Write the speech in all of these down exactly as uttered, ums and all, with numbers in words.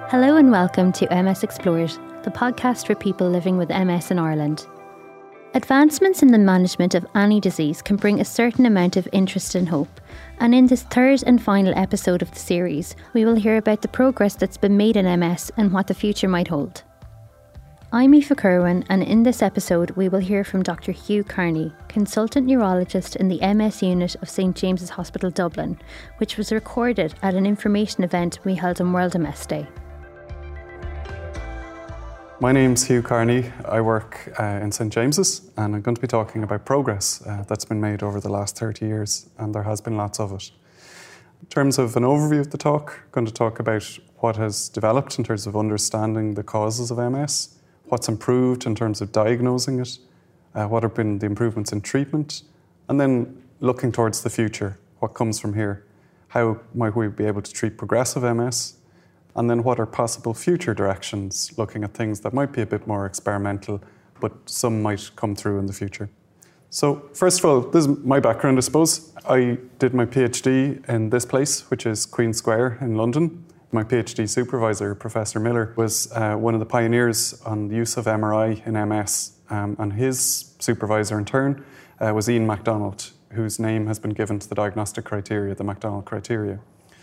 Hello and welcome to M S Explored, the podcast for people living with M S in Ireland. Advancements in the management of any disease can bring a certain amount of interest and hope, and in this third and final episode of the series, we will hear about the progress that's been made in M S and what the future might hold. I'm Aoife Kerwin, and in this episode we will hear from Doctor Hugh Carney, consultant neurologist in the M S unit of St James's Hospital Dublin, which was recorded at an information event we held on World M S Day. My name's Hugh Carney. I work uh, in St James's, and I'm going to be talking about progress uh, that's been made over the last thirty years, and there has been lots of it. In terms of an overview of the talk, I'm going to talk about what has developed in terms of understanding the causes of M S, what's improved in terms of diagnosing it, uh, what have been the improvements in treatment, and then looking towards the future, what comes from here. How might we be able to treat progressive M S? And then what are possible future directions, looking at things that might be a bit more experimental, but some might come through in the future. So first of all, this is my background, I suppose. I did my PhD in this place, which is Queen Square in London. My PhD supervisor, Professor Miller, was uh, one of the pioneers on the use of M R I in M S, um, and his supervisor in turn uh, was Ian MacDonald, whose name has been given to the diagnostic criteria, the MacDonald criteria.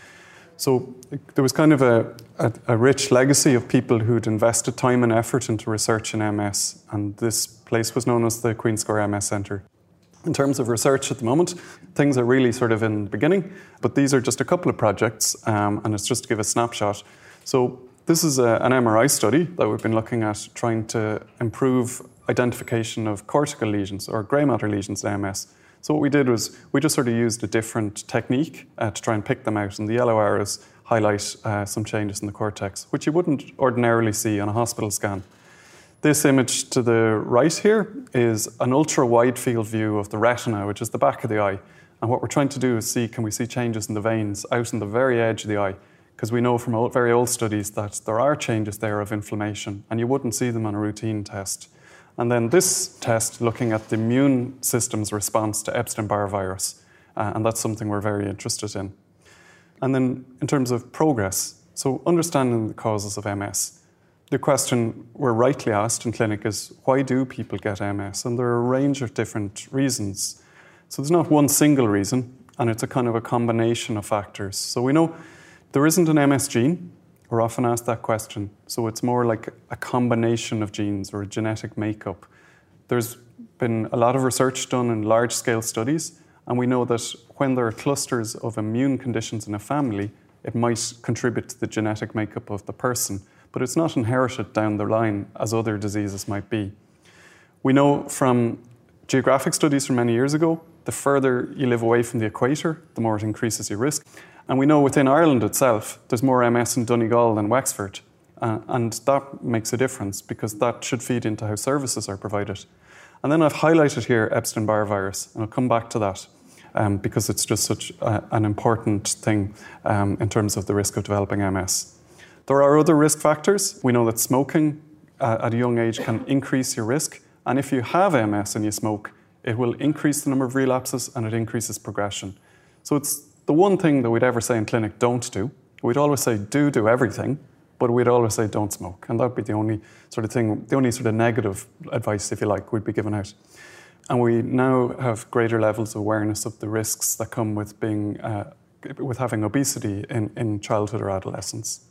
So there was kind of a, a, a rich legacy of people who'd invested time and effort into research in M S, and this place was known as the Queen Square M S Centre. In terms of research at the moment, things are really sort of in the beginning, but these are just a couple of projects, um, and it's just to give a snapshot. So this is a, an M R I study that we've been looking at, trying to improve identification of cortical lesions or grey matter lesions in M S. So what we did was we just sort of used a different technique uh, to try and pick them out, and the yellow arrows highlight uh, some changes in the cortex, which you wouldn't ordinarily see on a hospital scan. This image to the right here is an ultra-wide field view of the retina, which is the back of the eye. And what we're trying to do is see, can we see changes in the veins out in the very edge of the eye? Because we know from old, very old studies that there are changes there of inflammation, and you wouldn't see them on a routine test. And then this test looking at the immune system's response to Epstein-Barr virus, uh, and that's something we're very interested in. And then in terms of progress, so understanding the causes of M S. The question we're rightly asked in clinic is, why do people get M S? And there are a range of different reasons. So there's not one single reason, and it's a kind of a combination of factors. So we know there isn't an M S gene. We're often asked that question. So it's more like a combination of genes or a genetic makeup. There's been a lot of research done in large-scale studies, and we know that when there are clusters of immune conditions in a family, it might contribute to the genetic makeup of the person, but it's not inherited down the line as other diseases might be. We know from geographic studies from many years ago, the further you live away from the equator, the more it increases your risk. And we know within Ireland itself, there's more M S in Donegal than Wexford. Uh, and that makes a difference because that should feed into how services are provided. And then I've highlighted here Epstein-Barr virus, and I'll come back to that um, because it's just such a, an important thing um, in terms of the risk of developing M S. There are other risk factors. We know that smoking uh, at a young age can increase your risk. And if you have M S and you smoke, it will increase the number of relapses and it increases progression. So it's the one thing that we'd ever say in clinic, don't do. We'd always say, do do everything, but we'd always say, don't smoke. And that would be the only sort of thing, the only sort of negative advice, if you like, would be given out. And we now have greater levels of awareness of the risks that come with being, uh, with having obesity in, in childhood or adolescence.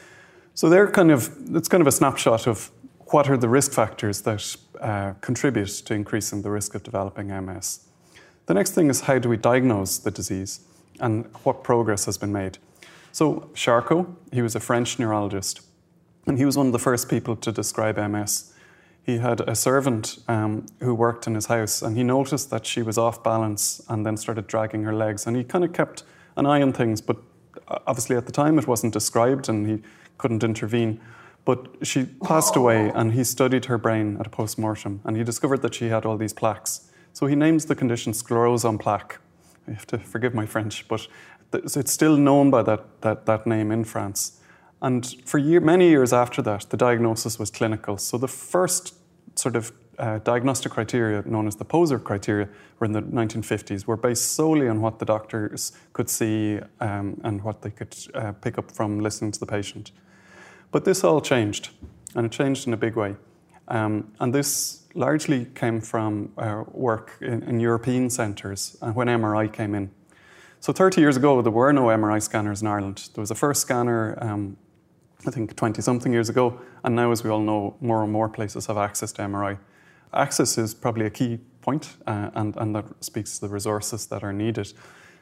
So they're kind of, it's kind of a snapshot of what are the risk factors that uh, contribute to increasing the risk of developing M S. The next thing is, how do we diagnose the disease and what progress has been made? So Charcot, he was a French neurologist, and he was one of the first people to describe M S. He had a servant um, who worked in his house, and he noticed that she was off balance and then started dragging her legs. And he kind of kept an eye on things, but obviously at the time it wasn't described and he couldn't intervene. But she passed away, and he studied her brain at a post-mortem, and he discovered that she had all these plaques. So he names the condition sclerose en plaques. You have to forgive my French, but it's still known by that, that, that name in France. And for year, many years after that, the diagnosis was clinical. So the first sort of uh, diagnostic criteria, known as the Poser criteria, were in the nineteen fifties, were based solely on what the doctors could see um, and what they could uh, pick up from listening to the patient. But this all changed, and it changed in a big way. Um, and this largely came from uh, work in, in European centres uh, when M R I came in. So thirty years ago, there were no M R I scanners in Ireland. There was a first scanner, um, I think twenty-something years ago, and now, as we all know, more and more places have access to M R I. Access is probably a key point, uh, and, and that speaks to the resources that are needed.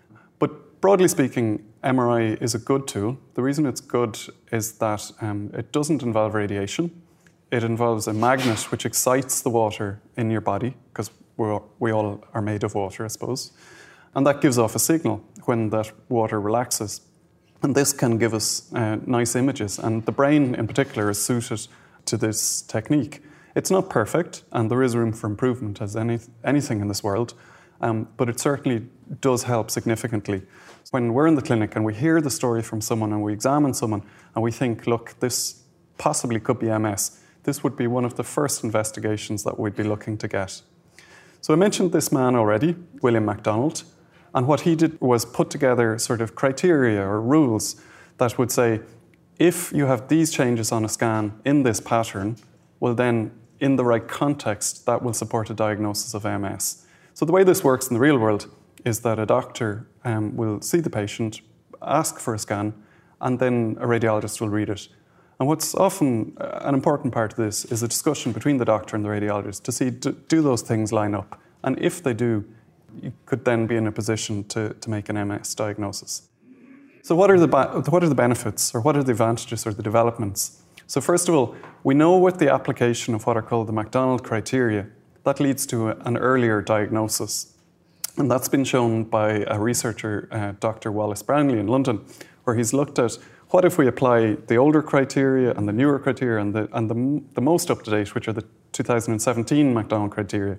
But broadly speaking, M R I is a good tool. The reason it's good is that um, it doesn't involve radiation. It involves a magnet which excites the water in your body, because we all are made of water, I suppose. And that gives off a signal when that water relaxes. And this can give us uh, nice images. And the brain in particular is suited to this technique. It's not perfect, and there is room for improvement as any, anything in this world, um, but it certainly does help significantly. When we're in the clinic and we hear the story from someone and we examine someone and we think, look, this possibly could be M S, this would be one of the first investigations that we'd be looking to get. So I mentioned this man already, William MacDonald, and what he did was put together sort of criteria or rules that would say, if you have these changes on a scan in this pattern, well then, in the right context, that will support a diagnosis of M S. So the way this works in the real world is that a doctor um, will see the patient, ask for a scan, and then a radiologist will read it. And what's often an important part of this is a discussion between the doctor and the radiologist to see, do, do those things line up? And if they do, you could then be in a position to, to make an M S diagnosis. So what are the what are the benefits, or what are the advantages or the developments? So first of all, we know with the application of what are called the MacDonald criteria, that leads to a, an earlier diagnosis. And that's been shown by a researcher, uh, Doctor Wallace Brownlee in London, where he's looked at what if we apply the older criteria and the newer criteria and the, and the, the most up-to-date, which are the two thousand seventeen MacDonald criteria.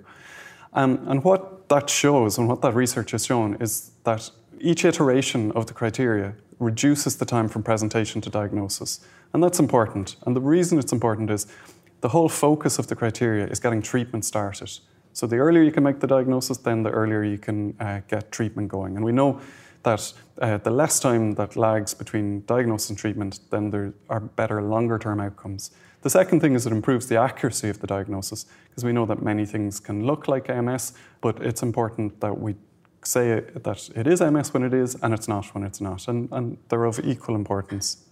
Um, and what that shows, and what that research has shown, is that each iteration of the criteria reduces the time from presentation to diagnosis. And that's important. And the reason it's important is the whole focus of the criteria is getting treatment started. So the earlier you can make the diagnosis, then the earlier you can uh, get treatment going. And we know that uh, the less time that lags between diagnosis and treatment, then there are better longer-term outcomes. The second thing is it improves the accuracy of the diagnosis, because we know that many things can look like M S, but it's important that we say that it is M S when it is, and it's not when it's not, and, and they're of equal importance.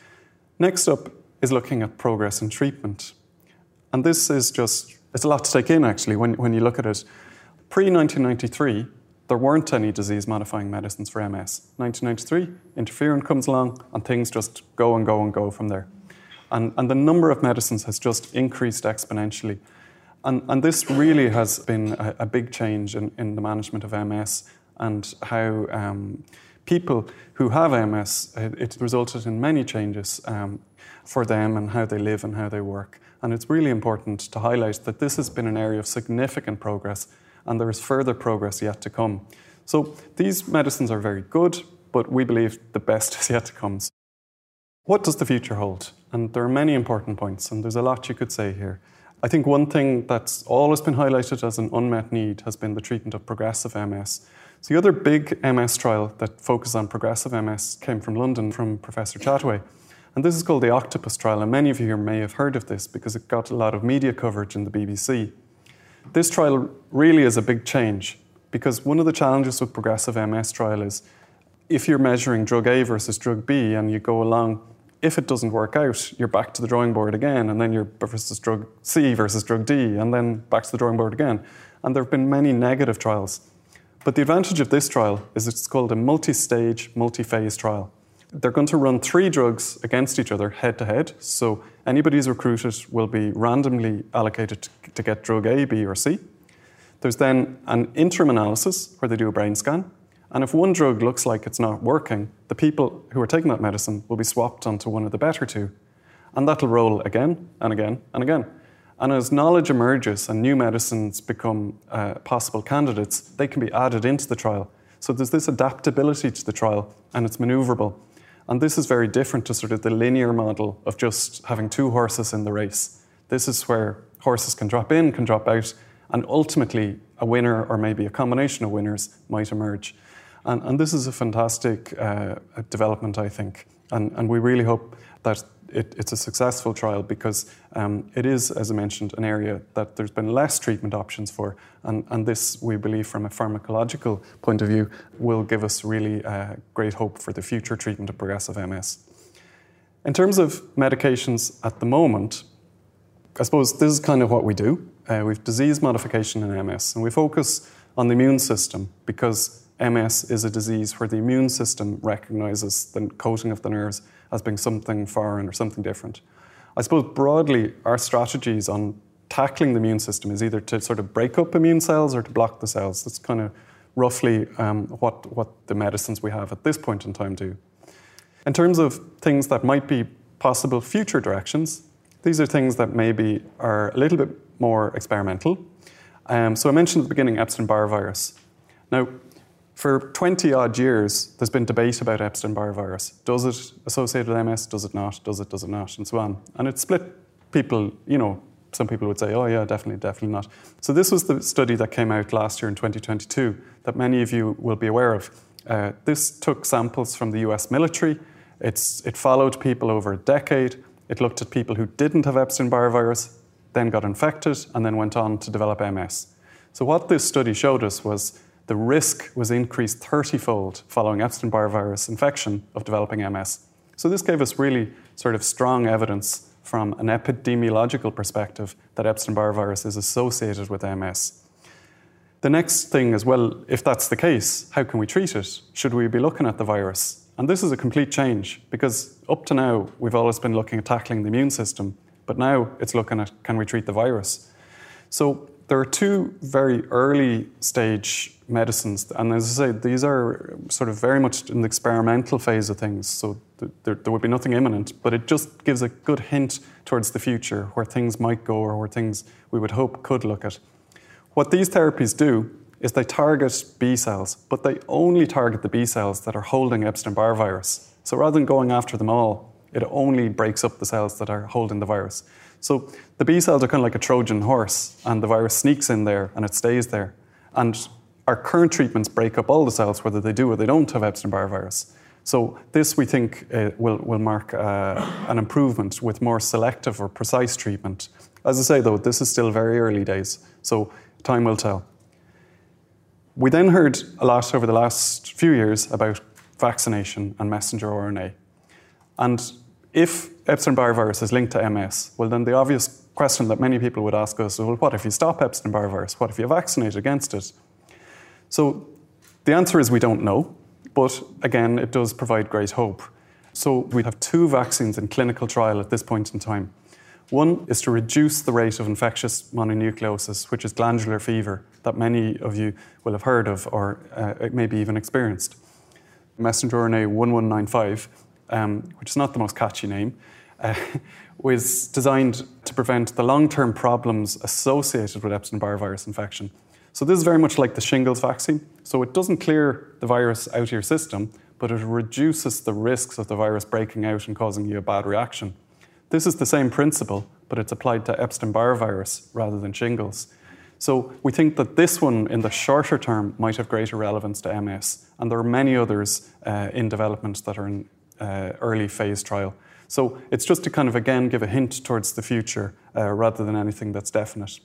Next up is looking at progress in treatment. And this is just, it's a lot to take in actually when, when you look at it. Pre nineteen ninety-three, there weren't any disease-modifying medicines for M S. nineteen ninety-three, interferon comes along, and things just go and go and go from there. And, and the number of medicines has just increased exponentially. And, and this really has been a, a big change in, in the management of M S, and how um, people who have M S, it, it's resulted in many changes um, for them and how they live and how they work. And it's really important to highlight that this has been an area of significant progress, and there is further progress yet to come. So these medicines are very good, but we believe the best is yet to come. What does the future hold? And there are many important points, and there's a lot you could say here. I think one thing that's always been highlighted as an unmet need has been the treatment of progressive M S. So the other big M S trial that focused on progressive M S came from London, from Professor Chataway. And this is called the Octopus trial, and many of you here may have heard of this because it got a lot of media coverage in the B B C. This trial really is a big change, because one of the challenges with progressive M S trial is if you're measuring drug A versus drug B and you go along, if it doesn't work out, you're back to the drawing board again, and then you're versus drug C versus drug D, and then back to the drawing board again. And there have been many negative trials. But the advantage of this trial is it's called a multi-stage, multi-phase trial. They're going to run three drugs against each other head-to-head, so anybody who's recruited will be randomly allocated to get drug A, B, or C. There's then an interim analysis where they do a brain scan, and if one drug looks like it's not working, the people who are taking that medicine will be swapped onto one of the better two. And that'll roll again and again and again. And as knowledge emerges and new medicines become uh, possible candidates, they can be added into the trial. So there's this adaptability to the trial, and it's maneuverable. And this is very different to sort of the linear model of just having two horses in the race. This is where horses can drop in, can drop out, and ultimately a winner, or maybe a combination of winners, might emerge. And, and this is a fantastic uh, development, I think. And, and we really hope that it, it's a successful trial because um, it is, as I mentioned, an area that there's been less treatment options for. And, and this, we believe, from a pharmacological point of view, will give us really uh, great hope for the future treatment of progressive M S. In terms of medications at the moment, I suppose this is kind of what we do. Uh, we've disease modification in M S, and we focus on the immune system because M S is a disease where the immune system recognises the coating of the nerves as being something foreign or something different. I suppose broadly, our strategies on tackling the immune system is either to sort of break up immune cells or to block the cells. That's kind of roughly um, what, what the medicines we have at this point in time do. In terms of things that might be possible future directions, these are things that maybe are a little bit more experimental. Um, so I mentioned at the beginning Epstein-Barr virus. Now, for twenty odd years, there's been debate about Epstein-Barr virus. Does it associate with M S? Does it not? Does it, does it not? And so on. And it split people, you know, some people would say, oh yeah, definitely, definitely not. So this was the study that came out last year in twenty twenty-two that many of you will be aware of. Uh, this took samples from the U S military. It's, it followed people over a decade. It looked at people who didn't have Epstein-Barr virus, then got infected, and then went on to develop M S. So what this study showed us was the risk was increased thirty-fold following Epstein-Barr virus infection of developing M S. So this gave us really sort of strong evidence from an epidemiological perspective that Epstein-Barr virus is associated with M S. The next thing is, well, if that's the case, how can we treat it? Should we be looking at the virus? And this is a complete change because up to now, we've always been looking at tackling the immune system, but now it's looking at, can we treat the virus? So there are two very early stage medicines, and as I say, these are sort of very much in the experimental phase of things, so th- there, there would be nothing imminent, but it just gives a good hint towards the future, where things might go or where things we would hope could look at. What these therapies do is they target B cells, but they only target the B cells that are holding Epstein-Barr virus. So rather than going after them all, it only breaks up the cells that are holding the virus. So the B cells are kind of like a Trojan horse, and the virus sneaks in there and it stays there. And our current treatments break up all the cells, whether they do or they don't have Epstein-Barr virus. So this, we think, uh, will, will mark uh, an improvement with more selective or precise treatment. As I say, though, this is still very early days, so time will tell. We then heard a lot over the last few years about vaccination and messenger R N A. And if Epstein-Barr virus is linked to M S, well, then the obvious question that many people would ask us is, well, what if you stop Epstein-Barr virus? What if you vaccinate against it? So the answer is we don't know, but again, it does provide great hope. So we have two vaccines in clinical trial at this point in time. One is to reduce the rate of infectious mononucleosis, which is glandular fever, that many of you will have heard of or uh, maybe even experienced. Messenger R N A one one nine five, um, which is not the most catchy name, uh, was designed to prevent the long-term problems associated with Epstein-Barr virus infection. So this is very much like the shingles vaccine. So it doesn't clear the virus out of your system, but it reduces the risks of the virus breaking out and causing you a bad reaction. This is the same principle, but it's applied to Epstein-Barr virus rather than shingles. So we think that this one, in the shorter term, might have greater relevance to M S. And there are many others uh, in development that are in uh, early phase trial. So it's just to kind of, again, give a hint towards the future uh, rather than anything that's definite.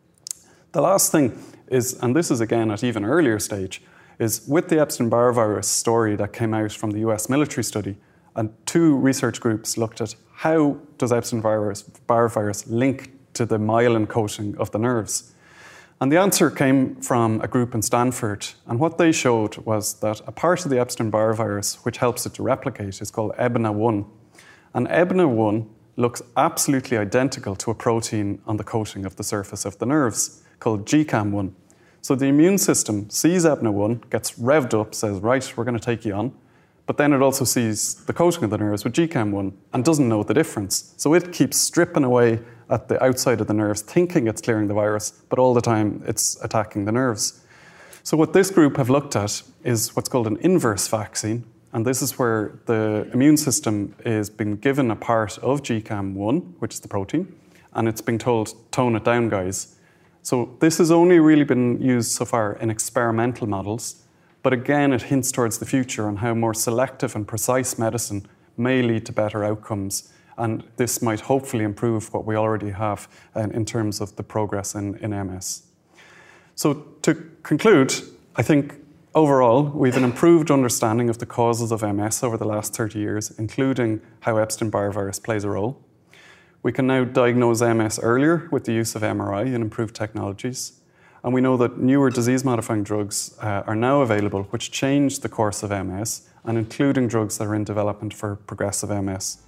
The last thing is, and this is again at even earlier stage, is with the Epstein-Barr virus story that came out from the U S military study, and two research groups looked at how does Epstein-Barr virus link to the myelin coating of the nerves. And the answer came from a group in Stanford, and what they showed was that a part of the Epstein-Barr virus which helps it to replicate is called E B N A one. And E B N A one looks absolutely identical to a protein on the coating of the surface of the nerves called G C A M one. So the immune system sees E B N A one, gets revved up, says, right, we're going to take you on. But then it also sees the coating of the nerves with G C A M one and doesn't know the difference. So it keeps stripping away at the outside of the nerves, thinking it's clearing the virus, but all the time it's attacking the nerves. So what this group have looked at is what's called an inverse vaccine. And this is where the immune system is being given a part of G C A M one, which is the protein, and it's being told, tone it down, guys. So this has only really been used so far in experimental models, but again, it hints towards the future on how more selective and precise medicine may lead to better outcomes And this might hopefully improve what we already have um, in terms of the progress in, in M S. So to conclude, I think overall, we've an improved understanding of the causes of M S over the last thirty years, including how Epstein-Barr virus plays a role. We can now diagnose M S earlier with the use of M R I and improved technologies. And we know that newer disease-modifying drugs uh, are now available, which change the course of M S, and including drugs that are in development for progressive M S.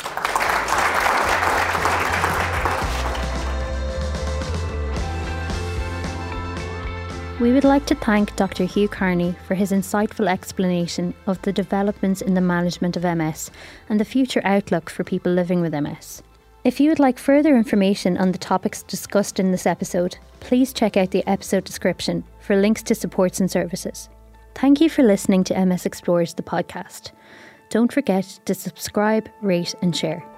We would like to thank Doctor Hugh Carney for his insightful explanation of the developments in the management of M S and the future outlook for people living with M S. If you would like further information on the topics discussed in this episode, please check out the episode description for links to supports and services. Thank you for listening to M S Explores, the podcast. Don't forget to subscribe, rate and share.